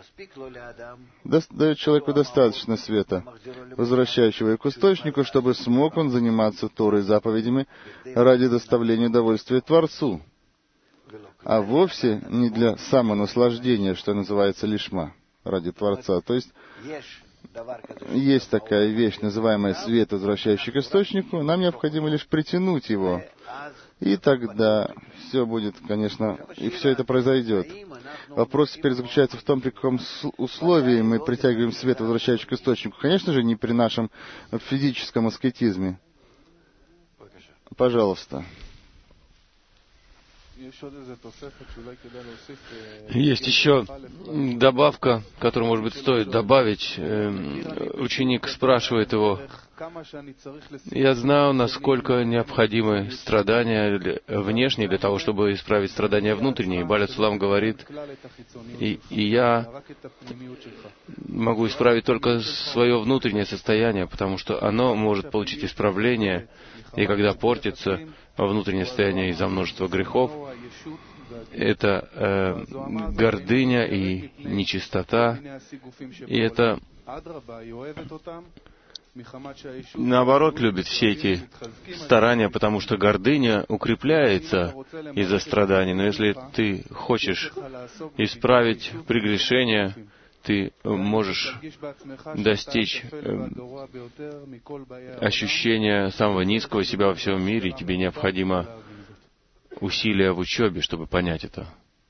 Дает человеку достаточно света, возвращающего его к источнику, чтобы смог он заниматься Торой и заповедями ради доставления удовольствия Творцу, а вовсе не для самонаслаждения, что называется лишма, ради Творца. То есть есть такая вещь, называемая свет, возвращающий к источнику, нам необходимо лишь притянуть его. И тогда все будет, конечно, и все это произойдет. Вопрос теперь заключается в том, при каком условии мы притягиваем свет, возвращающий к источнику. Конечно же, не при нашем физическом аскетизме. Пожалуйста. Есть еще добавка, которую, может быть, стоит добавить. Ученик спрашивает его: «Я знаю, насколько необходимы страдания внешние для того, чтобы исправить страдания внутренние». Баль Ацулам говорит: и я могу исправить только свое внутреннее состояние, потому что оно может получить исправление, и когда портится внутреннее состояние из-за множества грехов, это гордыня и нечистота, и это, наоборот, любит все эти старания, потому что гордыня укрепляется из-за страданий. Но если ты хочешь исправить прегрешение, ты можешь достичь ощущения самого низкого себя во всем мире, и тебе необходимо усилия в учебе, чтобы понять это.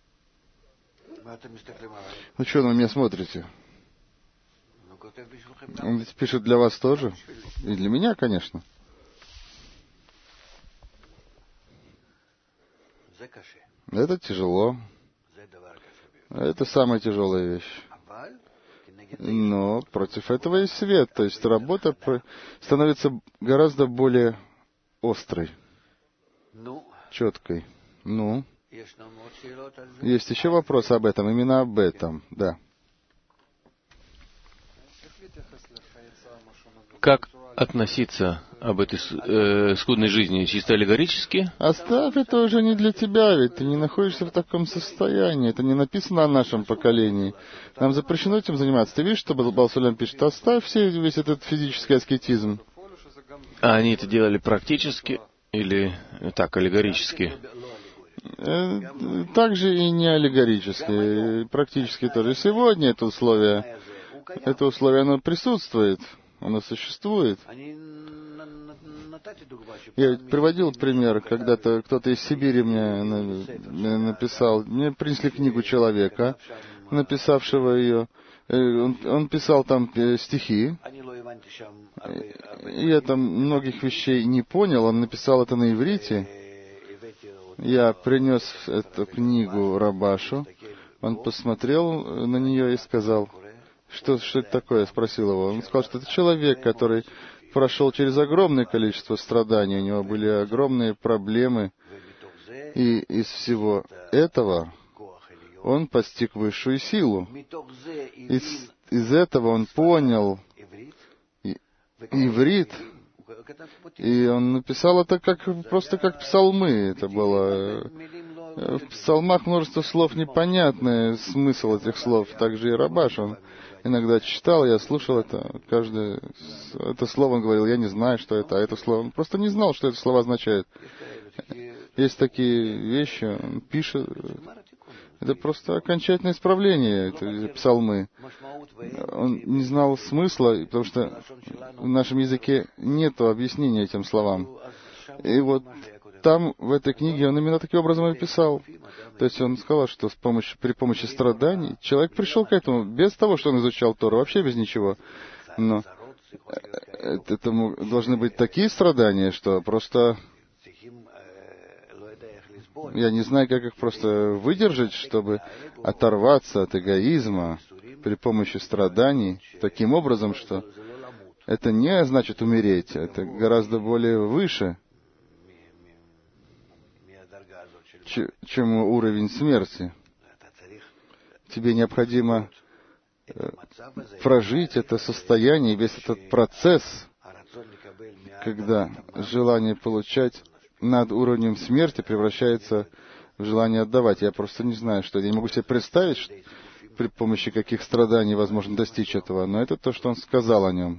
Ну что вы на меня смотрите? Он ведь пишет для вас тоже. И для меня, конечно. Это тяжело. Это самая тяжелая вещь. Но против этого есть свет. То есть работа становится гораздо более острой, четкой. Есть еще вопрос об этом, именно об этом, да. Как относиться об этой скудной жизни? Чисто аллегорически? Оставь, это уже не для тебя, ведь ты не находишься в таком состоянии. Это не написано о нашем поколении. Нам запрещено этим заниматься. Ты видишь, что Баал Сулям пишет? Оставь весь этот физический аскетизм. А они это делали практически или так, аллегорически? Также и не аллегорически, практически тоже. Сегодня это условие, оно присутствует. Оно существует. Я приводил пример, когда-то кто-то из Сибири мне написал, мне принесли книгу человека, написавшего ее. Он писал там стихи. Я там многих вещей не понял, он написал это на иврите. Я принес эту книгу Рабашу, он посмотрел на нее и сказал: Что это такое? Я спросил его. Он сказал, что это человек, который прошел через огромное количество страданий, у него были огромные проблемы, и из всего этого он постиг высшую силу. Из этого он понял иврит, И он написал это просто как псалмы. Это было... В псалмах множество слов непонятные, смысл этих слов. Также и Рабаш, он иногда читал, я слушал это. Каждое это слово он говорил, я не знаю, что это, а это слово... Он просто не знал, что это слово означает. Есть такие вещи, он пишет... Это просто окончательное исправление, это псалмы. Он не знал смысла, потому что в нашем языке нет объяснения этим словам. И вот там, в этой книге, он именно таким образом и писал. То есть он сказал, что при помощи страданий человек пришел к этому, без того, что он изучал Тору, вообще без ничего. Но это должны быть такие страдания, что просто... Я не знаю, как их просто выдержать, чтобы оторваться от эгоизма при помощи страданий таким образом, что это не значит умереть, это гораздо более выше, чем уровень смерти. Тебе необходимо прожить это состояние, весь этот процесс, когда желание получать над уровнем смерти превращается в желание отдавать. Я просто не знаю, что... Я не могу себе представить, что при помощи каких страданий возможно достичь этого, но это то, что он сказал о нем.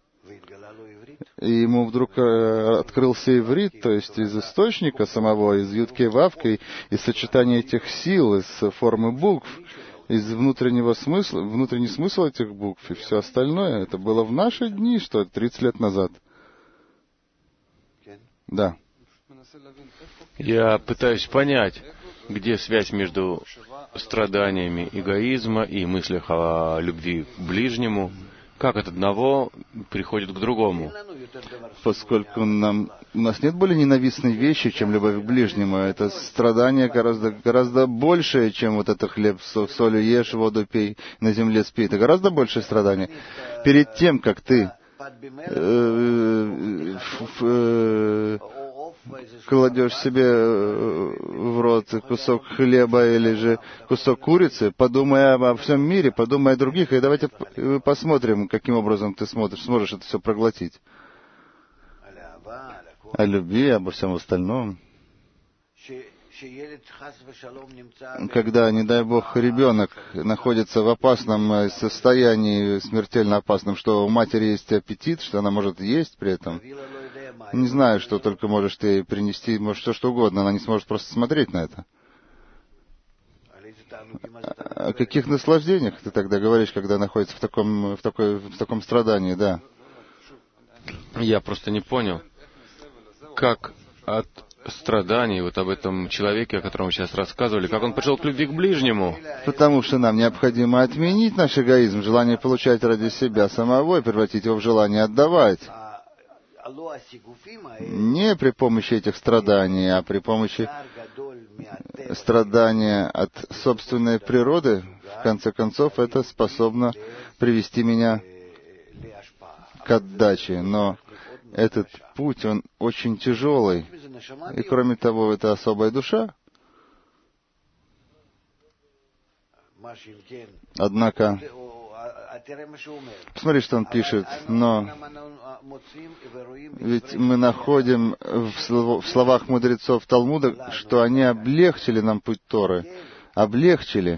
И ему вдруг открылся иврит, то есть из источника самого, из Ютки Вавки, из сочетания этих сил, из формы букв, из внутренний смысл этих букв и все остальное. Это было в наши дни, что 30 лет назад. Да. Я пытаюсь понять, где связь между страданиями эгоизма и мыслях о любви к ближнему, как от одного приходит к другому. Поскольку у нас нет более ненавистной вещи, чем любовь к ближнему. Это страдание гораздо большее, чем вот это хлеб с солью ешь, воду пей, на земле спи. Это гораздо большее страдание. Перед тем, как ты кладешь себе в рот кусок хлеба или же кусок курицы, подумай обо всем мире, подумай о других, и давайте посмотрим, каким образом ты сможешь это все проглотить. О любви, обо всем остальном. Когда, не дай Бог, ребенок находится в опасном состоянии, смертельно опасном, что у матери есть аппетит, что она может есть при этом, не знаю, что только можешь ты ей принести, может, все что угодно, она не сможет просто смотреть на это. О каких наслаждениях ты тогда говоришь, когда находится в таком страдании, да? Я просто не понял, как от страданий, вот об этом человеке, о котором вы сейчас рассказывали, как он пришел к любви к ближнему. Потому что нам необходимо отменить наш эгоизм, желание получать ради себя самого и превратить его в желание отдавать. Не при помощи этих страданий, а при помощи страдания от собственной природы, в конце концов, это способно привести меня к отдаче. Но этот путь, он очень тяжелый. И кроме того, это особая душа. Однако, посмотри, что он пишет, но ведь мы находим в словах мудрецов Талмуда, что они облегчили нам путь Торы. Облегчили.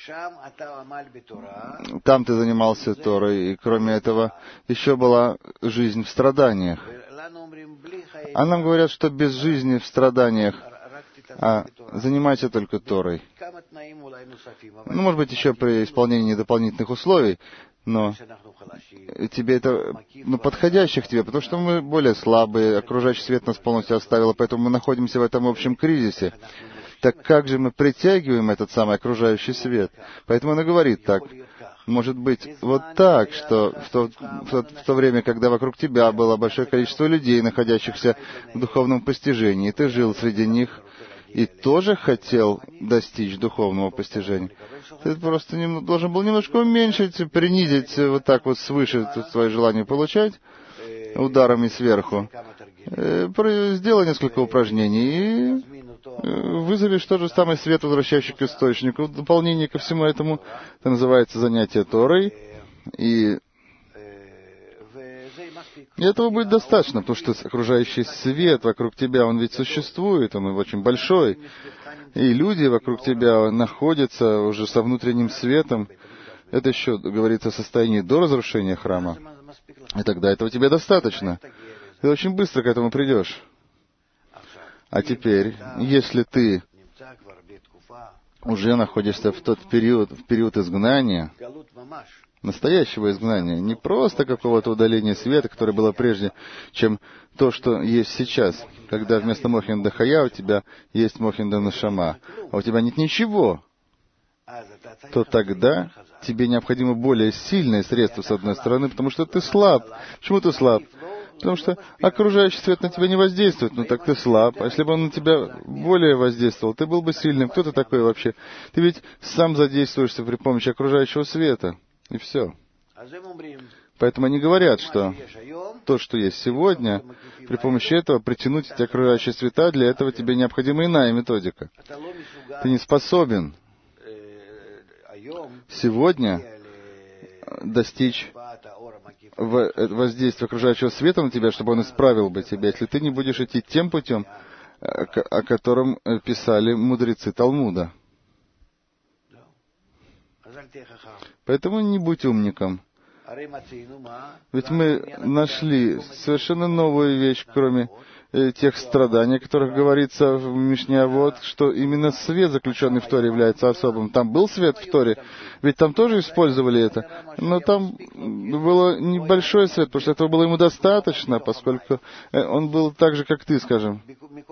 Там ты занимался Торой, и кроме этого еще была жизнь в страданиях. А нам говорят, что без жизни в страданиях, а занимайся только Торой. Ну, может быть, еще при исполнении дополнительных условий, но тебе это подходящих тебе, потому что мы более слабые, окружающий свет нас полностью оставил, поэтому мы находимся в этом общем кризисе. Так как же мы притягиваем этот самый окружающий свет? Поэтому она говорит так. Может быть, вот так, что в то время, когда вокруг тебя было большое количество людей, находящихся в духовном постижении, и ты жил среди них, и тоже хотел достичь духовного постижения, ты просто должен был немножко уменьшить, принизить вот так вот свыше свое желание получать ударами сверху. Сделай несколько упражнений и вызовешь тот же самый свет, возвращающий к источнику. В дополнение ко всему этому, это называется занятие Торой. И И этого будет достаточно, потому что окружающий свет вокруг тебя, он ведь существует, он очень большой. И люди вокруг тебя находятся уже со внутренним светом. Это еще говорится о состоянии до разрушения храма. И тогда этого тебе достаточно. Ты очень быстро к этому придешь. А теперь, если ты уже находишься в период изгнания, настоящего изгнания, не просто какого-то удаления света, которое было прежде, чем то, что есть сейчас, когда вместо Мохин Дахая у тебя есть Мохин Данашама, а у тебя нет ничего, то тогда тебе необходимо более сильное средство, с одной стороны, потому что ты слаб. Почему ты слаб? Потому что окружающий свет на тебя не воздействует, ну так ты слаб. А если бы он на тебя более воздействовал, ты был бы сильным. Кто ты такой вообще? Ты ведь сам задействуешься при помощи окружающего света. И все. Поэтому они говорят, что то, что есть сегодня, при помощи этого притянуть эти окружающие света, для этого тебе необходима иная методика. Ты не способен сегодня достичь воздействия окружающего света на тебя, чтобы он исправил бы тебя, если ты не будешь идти тем путем, о котором писали мудрецы Талмуда. Поэтому не будь умником. Ведь мы нашли совершенно новую вещь, кроме тех страданий, о которых говорится в Мишне Авот, что именно свет, заключенный в Торе, является особым. Там был свет в Торе, ведь там тоже использовали это, но там был небольшой свет, потому что этого было ему достаточно, поскольку он был так же, как ты, скажем,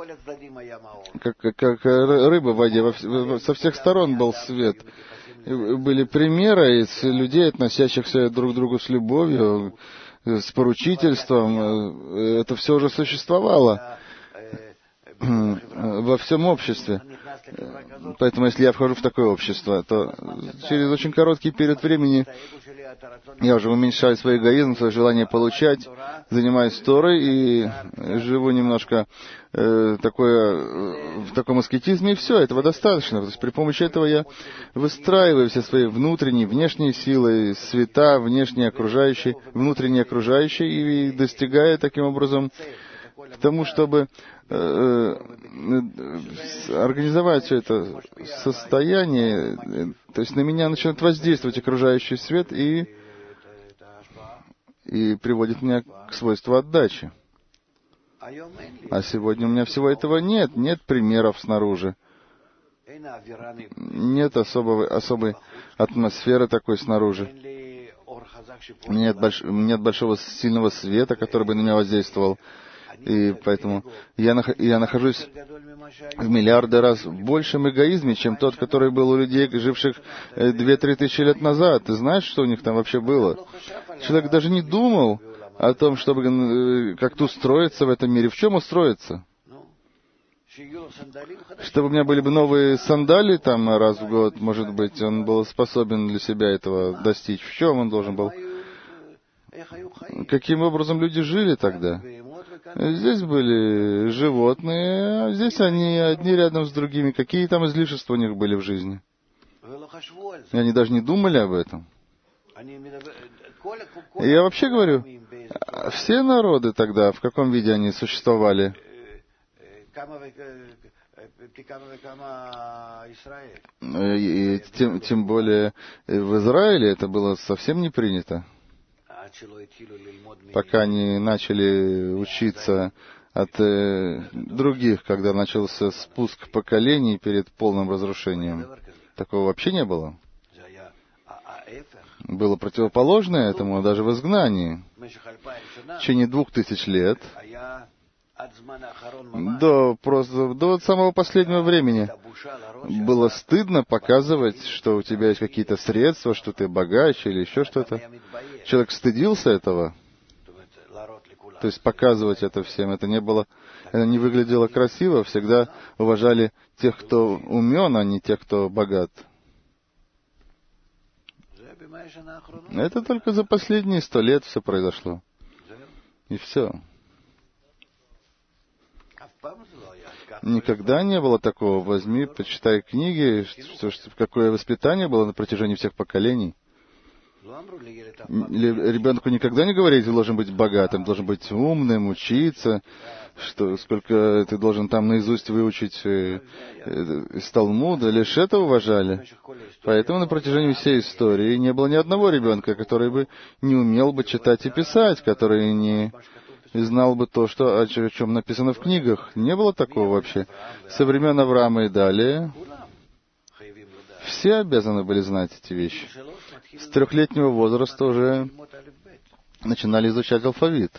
как рыба в воде. Со всех сторон был свет. Были примеры из людей, относящихся друг к другу с любовью, с поручительством. Это все уже существовало во всем обществе. Поэтому, если я вхожу в такое общество, то через очень короткий период времени я уже уменьшаю свой эгоизм, свое желание получать, занимаюсь Торой и живу немножко в таком аскетизме, и все, этого достаточно. То есть при помощи этого я выстраиваю все свои внутренние, внешние силы, света, внешние окружающие, внутренние окружающие, и достигаю таким образом к тому, чтобы организовать все это состояние, то есть на меня начинает воздействовать окружающий свет и приводит меня к свойству отдачи. А сегодня у меня всего этого нет. Нет примеров снаружи. Нет особой атмосферы такой снаружи. Нет большого сильного света, который бы на меня воздействовал. И поэтому я нахожусь в миллиарды раз в большем эгоизме, чем тот, который был у людей, живших 2-3 тысячи лет назад. Ты знаешь, что у них там вообще было? Человек даже не думал о том, чтобы как-то устроиться в этом мире. В чем устроиться? Чтобы у меня были бы новые сандали там раз в год, может быть, он был способен для себя этого достичь. В чем он должен был? Каким образом люди жили тогда? Здесь были животные, а здесь они одни рядом с другими. Какие там излишества у них были в жизни? И они даже не думали об этом. И я вообще говорю, все народы тогда, в каком виде они существовали? И тем более в Израиле это было совсем не принято. Пока они начали учиться от других, когда начался спуск поколений перед полным разрушением. Такого вообще не было. Было противоположное этому даже в изгнании. В течение 2000 лет, до самого последнего времени, было стыдно показывать, что у тебя есть какие-то средства, что ты богач или еще что-то. Человек стыдился этого. То есть показывать это всем. Это не выглядело красиво. Всегда уважали тех, кто умен, а не тех, кто богат. Это только за последние 100 лет все произошло. И все. Никогда не было такого. Возьми, почитай книги, какое воспитание было на протяжении всех поколений. Ребенку никогда не говорили, ты должен быть богатым, должен быть умным, учиться, что сколько ты должен там наизусть выучить из Талмуда, лишь это уважали. Поэтому на протяжении всей истории не было ни одного ребенка, который бы не умел бы читать и писать, который не знал бы то, о чем написано в книгах. Не было такого вообще. Со времен Авраама и далее все обязаны были знать эти вещи. С 3-летнего возраста уже начинали изучать алфавит.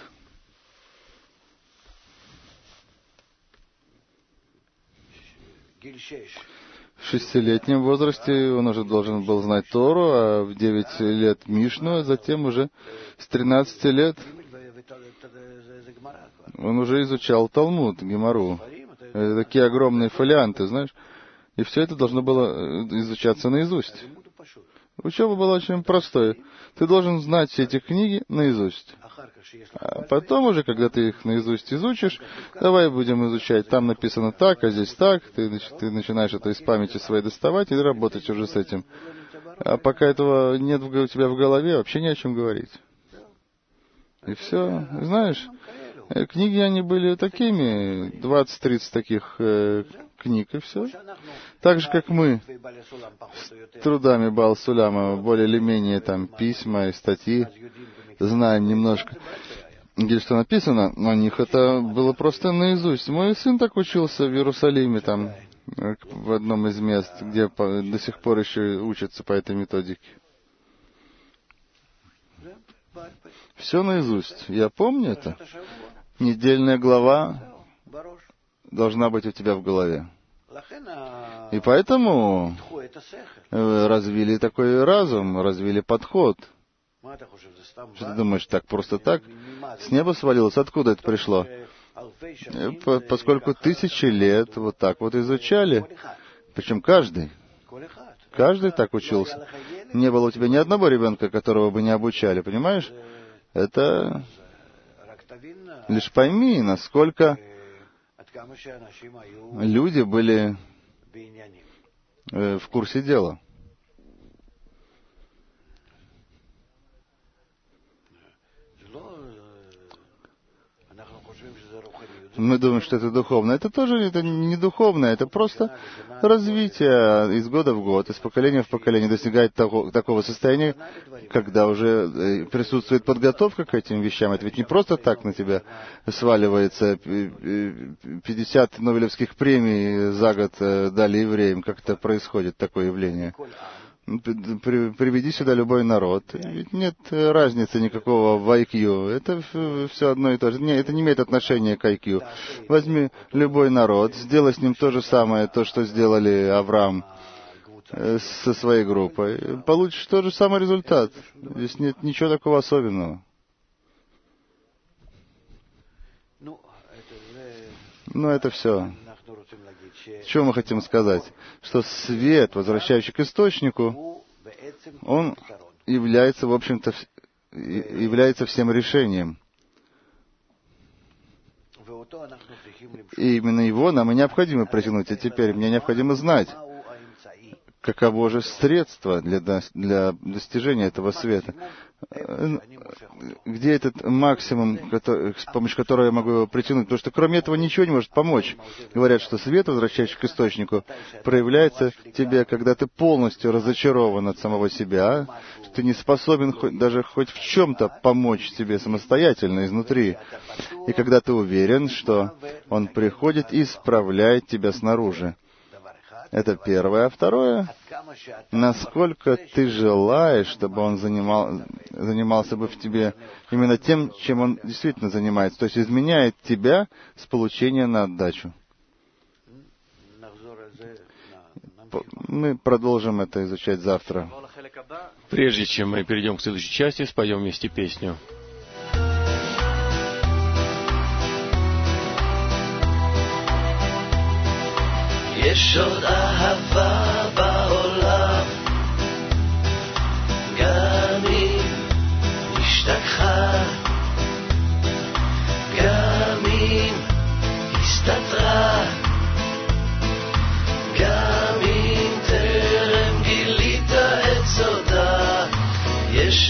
В 6-летнем возрасте он уже должен был знать Тору, а в 9 лет Мишну, а затем уже с 13 лет он уже изучал Талмуд, Гемару. Это такие огромные фолианты, знаешь. И все это должно было изучаться наизусть. Учеба была очень простой. Ты должен знать все эти книги наизусть. А потом уже, когда ты их наизусть изучишь, давай будем изучать. Там написано так, а здесь так. Ты начинаешь это из памяти своей доставать и работать уже с этим. А пока этого нет у тебя в голове, вообще не о чем говорить. И все. Знаешь, книги, они были такими, 20-30 таких книг, и все. Так же, как мы с трудами Баал Суляма, более или менее там письма и статьи, знаем немножко, где что написано, но у них это было просто наизусть. Мой сын так учился в Иерусалиме, там, в одном из мест, где до сих пор еще учатся по этой методике. Все наизусть. Я помню это. Недельная глава должна быть у тебя в голове. И поэтому развили такой разум, развили подход. Что ты думаешь, так просто так? С неба свалилось? Откуда это пришло? Поскольку 1000 лет вот так вот изучали, причем каждый так учился. Не было у тебя ни одного ребенка, которого бы не обучали, понимаешь? Это... Лишь пойми, насколько люди были в курсе дела. Мы думаем, что это духовно. Это тоже не духовно, это просто развитие из года в год, из поколения в поколение достигает такого состояния, когда уже присутствует подготовка к этим вещам. Это ведь не просто так на тебя сваливается 50 Нобелевских премий за год дали евреям. Как это происходит, такое явление? Приведи сюда любой народ. Ведь нет разницы никакого в IQ. Это все одно и то же. Это не имеет отношения к IQ. Возьми любой народ, сделай с ним то же самое, то, что сделали Авраам со своей группой. Получишь тот же самый результат. Здесь нет ничего такого особенного. Но это все. Что мы хотим сказать? Что свет, возвращающий к источнику, он является, в общем-то, является всем решением. И именно его нам и необходимо притянуть. А теперь мне необходимо знать, каково же средство для достижения этого света. Где этот максимум, с помощью которого я могу его притянуть? Потому что кроме этого ничего не может помочь. Говорят, что свет, возвращающий к источнику, проявляется в тебе, когда ты полностью разочарован от самого себя, что ты не способен даже хоть в чем-то помочь себе самостоятельно изнутри. И когда ты уверен, что он приходит и исправляет тебя снаружи. Это первое. А второе, насколько ты желаешь, чтобы он занимался бы в тебе именно тем, чем он действительно занимается. То есть изменяет тебя с получения на отдачу. Мы продолжим это изучать завтра. Прежде чем мы перейдем к следующей части, споем вместе песню. יש עוד אהבה בעולם, גם אם השתכחה, גם אם הסתתרה, גם אם טרם גילית את סודה, יש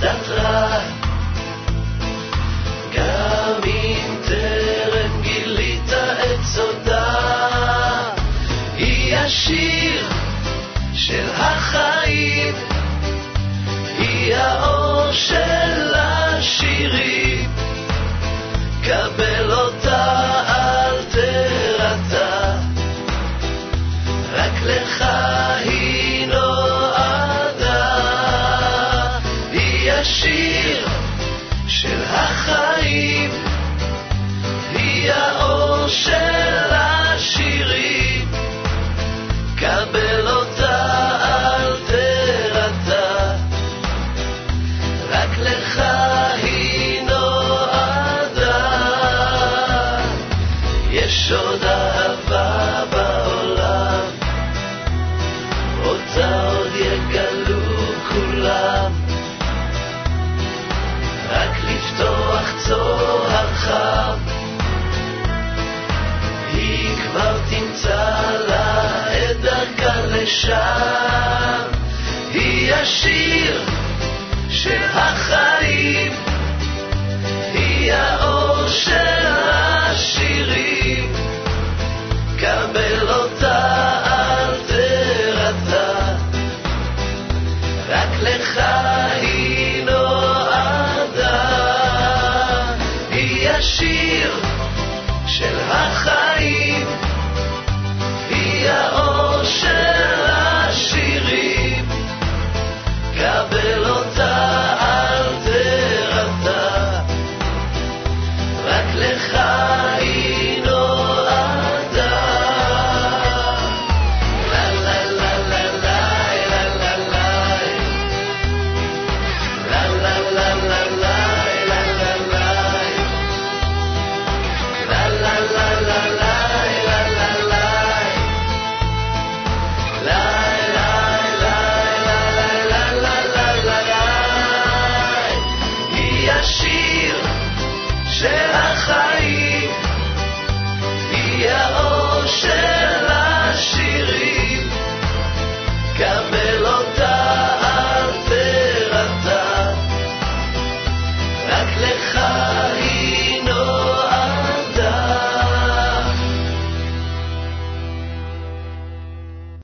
הסתתרה, גם אם טרם גילית את סודה, היא השיר של החיים, היא האור של השירים, קבל אותה אל תירתע, רק לך היא נועדה, היא השיר של החיים, היא האור של השירים, קבל אותה אל תירתע, רק לך היא נועדה, יש עוד אהבה בעולם, אותה עוד יגלו כולם, רק לפתוח צוהר חם, היא כבר תמצא לה את דרכה לשם, היא השיר של החיים, היא האור של השירים, קבל